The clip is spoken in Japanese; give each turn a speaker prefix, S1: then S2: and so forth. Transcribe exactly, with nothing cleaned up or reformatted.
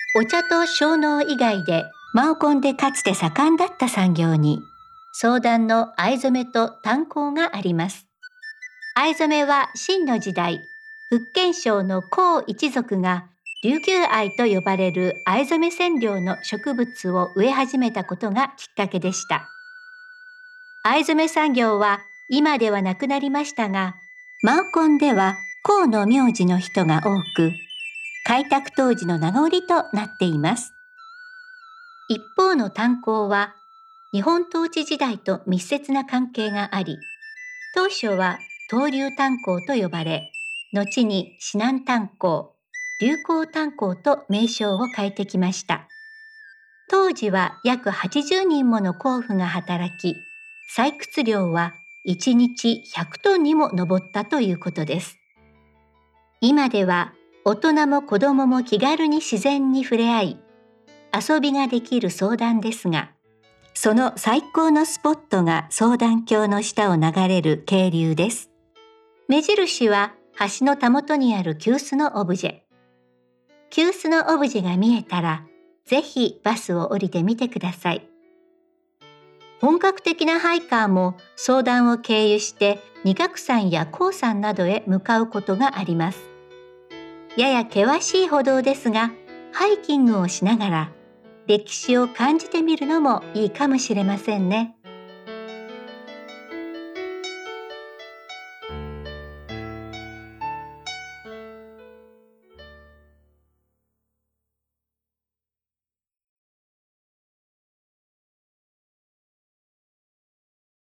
S1: お茶と小脳以外でマオコンでかつて盛んだった産業に、相談の藍染めと炭鉱があります。藍染めは清の時代、福建省の黄一族が琉球藍と呼ばれる藍染め染料の植物を植え始めたことがきっかけでした。藍染め産業は今ではなくなりましたが、マオコンでは黄の名字の人が多く、開拓当時の名残となっています。一方の炭鉱は日本統治時代と密接な関係があり、当初は東流炭鉱と呼ばれ、後に指南炭鉱、龍興炭鉱と名称を変えてきました。当時は約はちじゅうにんもの鉱夫が働き、採掘量はいちにちひゃくトンにも上ったということです。今では大人も子供も気軽に自然に触れ合い、遊びができる双檀ですが、その最高のスポットが双檀橋の下を流れる渓流です。目印は橋のたもとにある急須のオブジェ。急須のオブジェが見えたら、ぜひバスを降りてみてください。本格的なハイカーも双檀を経由して二角山や高山などへ向かうことがあります。やや険しい歩道ですが、ハイキングをしながら歴史を感じてみるのもいいかもしれませんね。